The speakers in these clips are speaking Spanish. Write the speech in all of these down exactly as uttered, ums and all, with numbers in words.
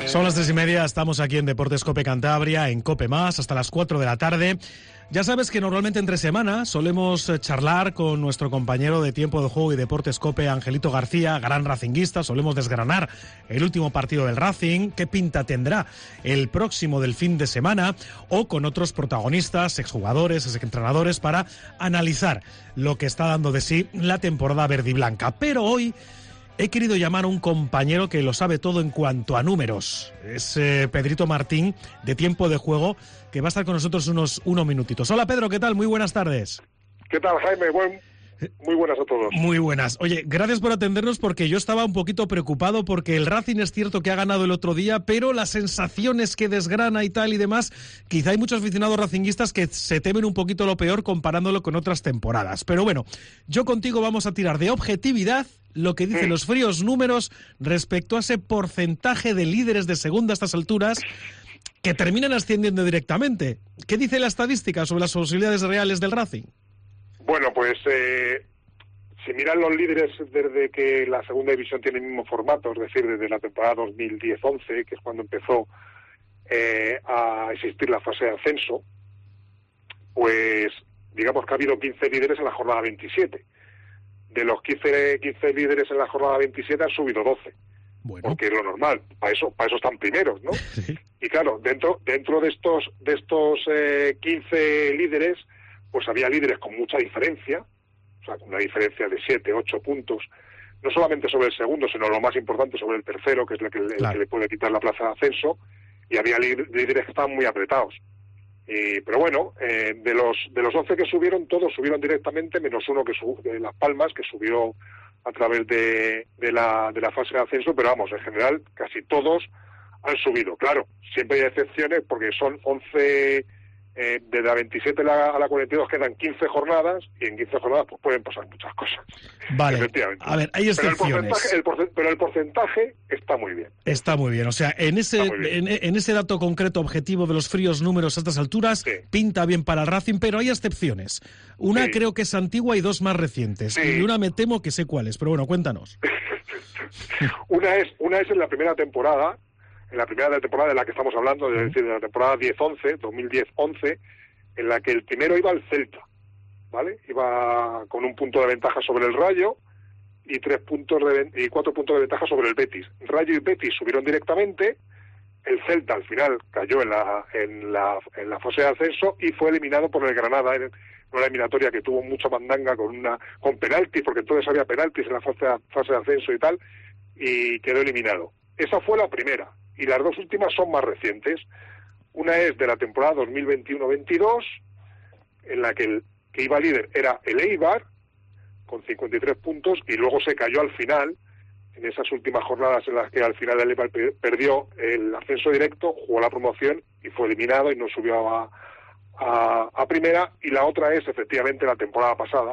Son las tres y media, estamos aquí en Deportes Cope Cantabria, en Cope Más, hasta las cuatro de la tarde. Ya sabes que normalmente entre semana solemos charlar con nuestro compañero de Tiempo de Juego y Deportes Cope, Angelito García, gran racinguista. Solemos desgranar el último partido del Racing, qué pinta tendrá el próximo del fin de semana, o con otros protagonistas, exjugadores, exentrenadores, para analizar lo que está dando de sí la temporada verde y blanca. Pero hoy he querido llamar a un compañero que lo sabe todo en cuanto a números. Es eh, Pedrito Martín, de Tiempo de Juego, que va a estar con nosotros unos, unos minutitos. Hola Pedro, ¿qué tal? Muy buenas tardes. ¿Qué tal, Jaime? Buen, muy buenas a todos. Muy buenas. Oye, gracias por atendernos, porque yo estaba un poquito preocupado porque el Racing es cierto que ha ganado el otro día, pero las sensaciones que desgrana y tal y demás, quizá hay muchos aficionados racinguistas que se temen un poquito lo peor comparándolo con otras temporadas. Pero bueno, yo contigo vamos a tirar de objetividad lo que dicen los fríos números respecto a ese porcentaje de líderes de segunda a estas alturas que terminan ascendiendo directamente. ¿Qué dice la estadística sobre las posibilidades reales del Racing? Bueno, pues eh, si miran los líderes desde que la segunda división tiene el mismo formato, es decir, desde la temporada dos mil diez once, que es cuando empezó eh, a existir la fase de ascenso, pues digamos que ha habido quince líderes en la jornada veintisiete. De los quince, quince líderes en la jornada veintisiete han subido doce. Bueno. Porque es lo normal, para eso, para eso están primeros, ¿no? Sí. Y claro, dentro, dentro de estos, de estos eh, quince líderes, pues había líderes con mucha diferencia, o sea, con una diferencia de siete, ocho puntos, no solamente sobre el segundo, sino lo más importante, sobre el tercero, que es el que, el claro. que le puede quitar la plaza de ascenso, y había líderes que estaban muy apretados. Y, pero bueno, eh, de los de los once que subieron, todos subieron directamente, menos uno que sub, de Las Palmas, que subió a través de, de, la, de la fase de ascenso, pero vamos, en general, casi todos han subido. Claro, siempre hay excepciones, porque son once... Eh, de la veintisiete a la, a la cuarenta y dos quedan quince jornadas, y en quince jornadas pues pueden pasar muchas cosas. Vale, a ver, hay excepciones. Pero el porcentaje, el porcent, pero el porcentaje está muy bien. Está muy bien, o sea, en ese en, en ese dato concreto objetivo de los fríos números a estas alturas, sí. pinta bien para el Racing, pero hay excepciones. Una sí. creo que es antigua y dos más recientes, sí. y una me temo que sé cuáles, pero bueno, cuéntanos. una es una es en la primera temporada, en la primera temporada de la que estamos hablando, es decir, de la temporada diez once, dos mil diez once, en la que el primero iba el Celta, ¿vale? Iba con un punto de ventaja sobre el Rayo y tres puntos de y cuatro puntos de ventaja sobre el Betis. Rayo y Betis subieron directamente, el Celta al final cayó en la en la en la fase de ascenso y fue eliminado por el Granada en una eliminatoria que tuvo mucha mandanga con una con penaltis, porque entonces había penaltis en la fase de, fase de ascenso y tal, y quedó eliminado. Esa fue la primera. Y las dos últimas son más recientes. Una es de la temporada dos mil veintiuno veintidós, en la que el que iba líder era el Eibar, con cincuenta y tres puntos, y luego se cayó al final, en esas últimas jornadas en las que al final el Eibar perdió el ascenso directo, jugó la promoción y fue eliminado y no subió a, a, a primera. Y la otra es, efectivamente, la temporada pasada,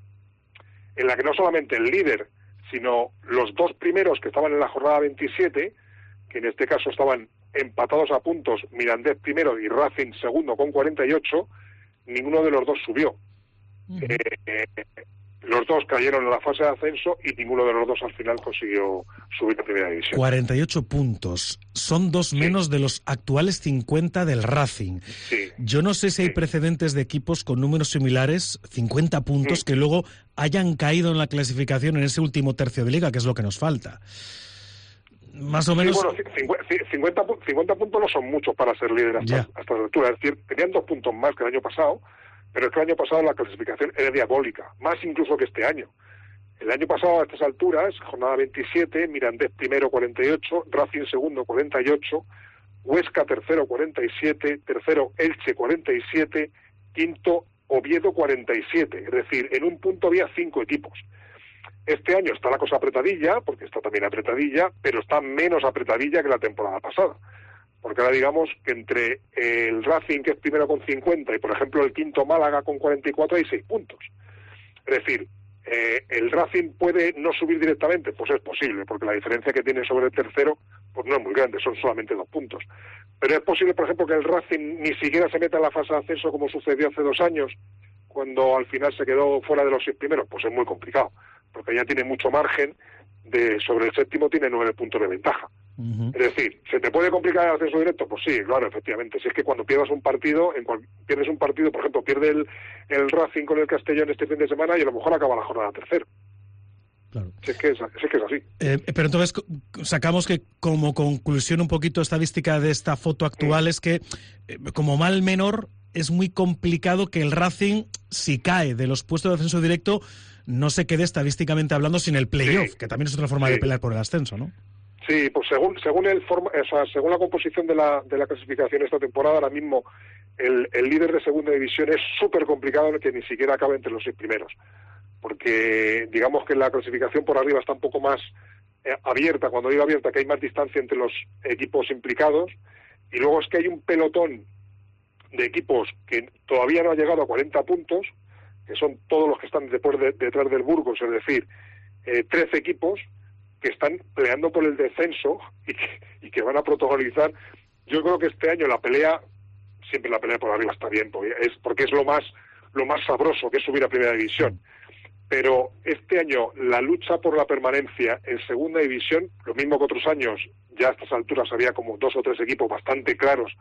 en la que no solamente el líder, sino los dos primeros que estaban en la jornada veintisiete, que en este caso estaban empatados a puntos, Mirandés primero y Racing segundo con cuarenta y ocho, ninguno de los dos subió. Uh-huh. Eh, eh, los dos cayeron en la fase de ascenso y ninguno de los dos al final consiguió subir a primera división. cuarenta y ocho puntos, son dos sí. menos de los actuales cincuenta del Racing. Sí. Yo no sé si hay sí. precedentes de equipos con números similares, cincuenta puntos, sí. que luego hayan caído en la clasificación en ese último tercio de liga, que es lo que nos falta. Más o menos. Sí, bueno, cincuenta, cincuenta puntos no son muchos para ser líder hasta, hasta la altura. Es decir, tenían dos puntos más que el año pasado, pero es que el año pasado la clasificación era diabólica, más incluso que este año. El año pasado a estas alturas, jornada veintisiete, Mirandés primero cuarenta y ocho, Racing segundo cuarenta y ocho, Huesca tercero cuarenta y siete, tercero Elche cuarenta y siete, quinto Oviedo cuarenta y siete. Es decir, en un punto había cinco equipos. Este año está la cosa apretadilla, porque está también apretadilla, pero está menos apretadilla que la temporada pasada. Porque ahora digamos que entre el Racing, que es primero con cincuenta, y por ejemplo el quinto Málaga con cuarenta y cuatro, hay seis puntos. Es decir, eh, ¿el Racing puede no subir directamente? Pues es posible, porque la diferencia que tiene sobre el tercero pues no es muy grande, son solamente dos puntos. Pero es posible, por ejemplo, que el Racing ni siquiera se meta en la fase de ascenso como sucedió hace dos años, cuando al final se quedó fuera de los seis primeros. Pues es muy complicado, porque ya tiene mucho margen, de sobre el séptimo tiene nueve puntos de ventaja. Uh-huh. Es decir, ¿se te puede complicar el ascenso directo? Pues sí, claro, efectivamente. Si es que cuando pierdas un partido, en cual, pierdes un partido, por ejemplo, pierde el, el Racing con el Castellón este fin de semana y a lo mejor acaba la jornada tercero. Claro. Si es que es, si es, que es así. Eh, pero entonces sacamos que como conclusión un poquito estadística de esta foto actual sí. es que eh, como mal menor es muy complicado que el Racing, si cae de los puestos de ascenso directo, no se quede estadísticamente hablando sin el playoff, sí. que también es otra forma sí. de pelear por el ascenso, ¿no? Sí, pues según según el forma, o sea, según la composición de la de la clasificación esta temporada, ahora mismo el, el líder de segunda división es súper complicado que ni siquiera acabe entre los seis primeros. Porque digamos que la clasificación por arriba está un poco más eh, abierta, cuando digo abierta, que hay más distancia entre los equipos implicados, y luego es que hay un pelotón de equipos que todavía no ha llegado a cuarenta puntos, que son todos los que están después de, detrás del Burgos, es decir, eh, trece equipos que están peleando por el descenso y que, y que van a protagonizar. Yo creo que este año la pelea, siempre la pelea por arriba está bien, porque es, porque es lo más, lo más sabroso, que es subir a primera división. Pero este año la lucha por la permanencia en segunda división, lo mismo que otros años, ya a estas alturas había como dos o tres equipos bastante claros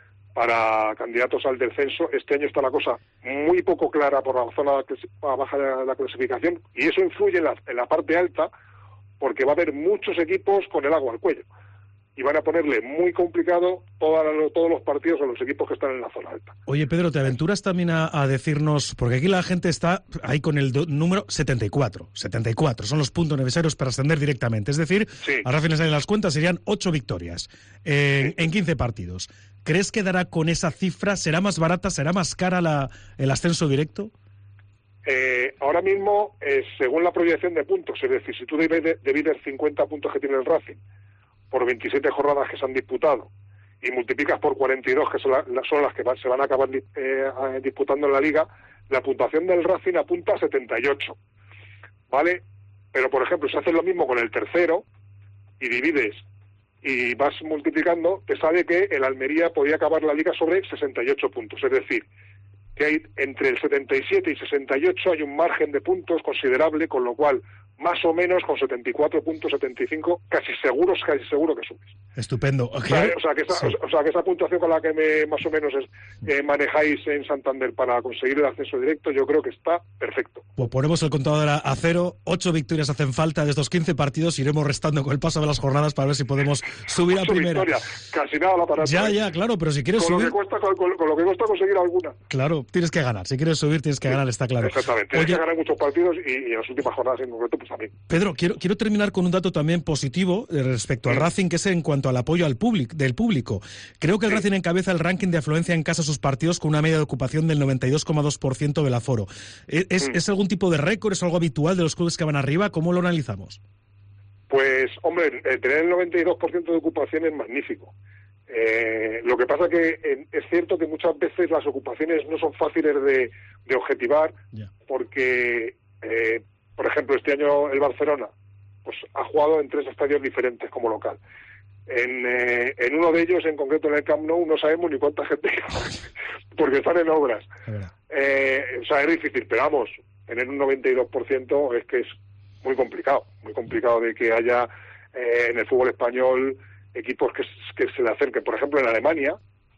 para candidatos al descenso. Este año está la cosa muy poco clara por la zona baja de la clasificación, y eso influye en la, en la parte alta, porque va a haber muchos equipos con el agua al cuello y van a ponerle muy complicado toda, todos los partidos a los equipos que están en la zona alta. Oye, Pedro, ¿te aventuras también a, a decirnos, porque aquí la gente está ahí con el do, número setenta y cuatro, setenta y cuatro, son los puntos necesarios para ascender directamente, es decir, sí. ahora fines de las cuentas serían ocho victorias en, sí. en quince partidos. ¿Crees que dará con esa cifra? ¿Será más barata, será más cara la, el ascenso directo? Eh, ahora mismo, eh, según la proyección de puntos, es decir, si tú divides cincuenta puntos que tiene el Racing por veintisiete jornadas que se han disputado y multiplicas por cuarenta y dos, que son, la, son las que van, se van a acabar eh, disputando en la Liga, la puntuación del Racing apunta a setenta y ocho, ¿vale? Pero, por ejemplo, si haces lo mismo con el tercero y divides y vas multiplicando, te sale que el Almería podía acabar la Liga sobre sesenta y ocho puntos, es decir, que hay entre el setenta y siete y sesenta y ocho hay un margen de puntos considerable, con lo cual más o menos con setenta y cuatro puntos, setenta y cinco, casi seguros, casi seguro que subes. Estupendo. Okay. O, sea, o, sea, que esa, sí. o sea, que esa puntuación con la que me, más o menos es, eh, manejáis en Santander para conseguir el acceso directo, yo creo que está perfecto. Pues ponemos el contador a cero, ocho victorias hacen falta de estos quince partidos, iremos restando con el paso de las jornadas para ver si podemos subir a primera. Victorias. Casi nada la para. Ya, ya, claro, pero si quieres con subir... Lo que cuesta, con, con, con lo que cuesta conseguir alguna. Claro, tienes que ganar, si quieres subir tienes que sí. ganar, está claro. Exactamente, tienes Oye, que ganar muchos partidos y, y en las últimas jornadas en concreto pues también. Pedro, quiero, quiero terminar con un dato también positivo respecto al sí. Racing, que es en cuanto al apoyo al público, del público. Creo que el sí. Racing encabeza el ranking de afluencia en casa a sus partidos con una media de ocupación del noventa y dos coma dos por ciento del aforo. ¿Es, sí. ¿Es algún tipo de récord? ¿Es algo habitual de los clubes que van arriba? ¿Cómo lo analizamos? Pues, hombre, eh, tener el noventa y dos por ciento de ocupación es magnífico. Eh, lo que pasa que eh, es cierto que muchas veces las ocupaciones no son fáciles de, de objetivar, yeah. porque, eh, por ejemplo, este año el Barcelona pues ha jugado en tres estadios diferentes como local. En, eh, en uno de ellos, en concreto en el Camp Nou, no sabemos ni cuánta gente porque están en obras. Eh, o sea, es difícil, pero vamos, tener un noventa y dos por ciento es que es muy complicado, muy complicado de que haya eh, en el fútbol español equipos que, que se le acerquen. Por ejemplo, en Alemania,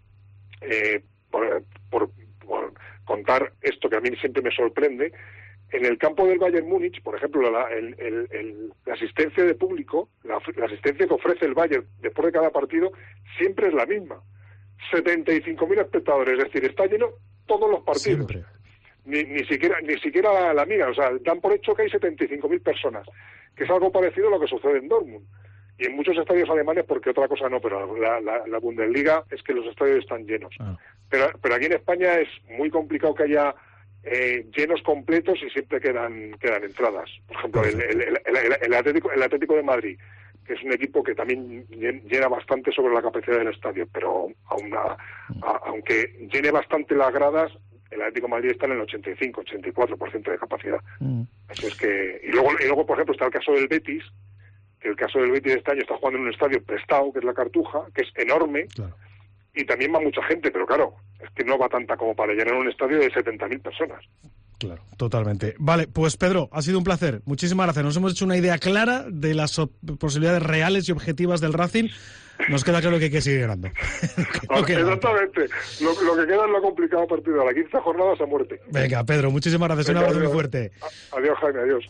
eh, por, por, por contar esto que a mí siempre me sorprende, en el campo del Bayern Múnich, por ejemplo, la, el, el, el, la asistencia de público, la, la asistencia que ofrece el Bayern después de cada partido, siempre es la misma. setenta y cinco mil espectadores, es decir, está lleno todos los partidos. Siempre. Ni, ni siquiera ni siquiera la, la mía, o sea, dan por hecho que hay setenta y cinco mil personas, que es algo parecido a lo que sucede en Dortmund. Y en muchos estadios alemanes, porque otra cosa no, pero la, la, la Bundesliga es que los estadios están llenos. Ah. Pero, pero aquí en España es muy complicado que haya eh, llenos completos y siempre quedan quedan entradas. Por ejemplo, el, el, el, el, el, Atlético, el Atlético de Madrid, que es un equipo que también llena bastante sobre la capacidad del estadio, pero aún a, a, aunque llene bastante las gradas, el Atlético de Madrid está en el ochenta y cinco, ochenta y cuatro por ciento de capacidad. Mm. Eso es que... Y luego, y luego, por ejemplo, está el caso del Betis, que el caso del Betis de este año está jugando en un estadio prestado, que es la Cartuja, que es enorme, claro. Y también va mucha gente, pero claro, es que no va tanta como para llenar un estadio de setenta mil personas. Claro, totalmente. Vale, pues Pedro, ha sido un placer. Muchísimas gracias. Nos hemos hecho una idea clara de las posibilidades reales y objetivas del Racing. Nos queda claro que hay que seguir ganando. no Exactamente. Lo, lo que queda es lo complicado a partir de la quince jornadas a muerte. Venga, Pedro, muchísimas gracias. Venga, un abrazo muy fuerte. Adiós, Jaime, adiós.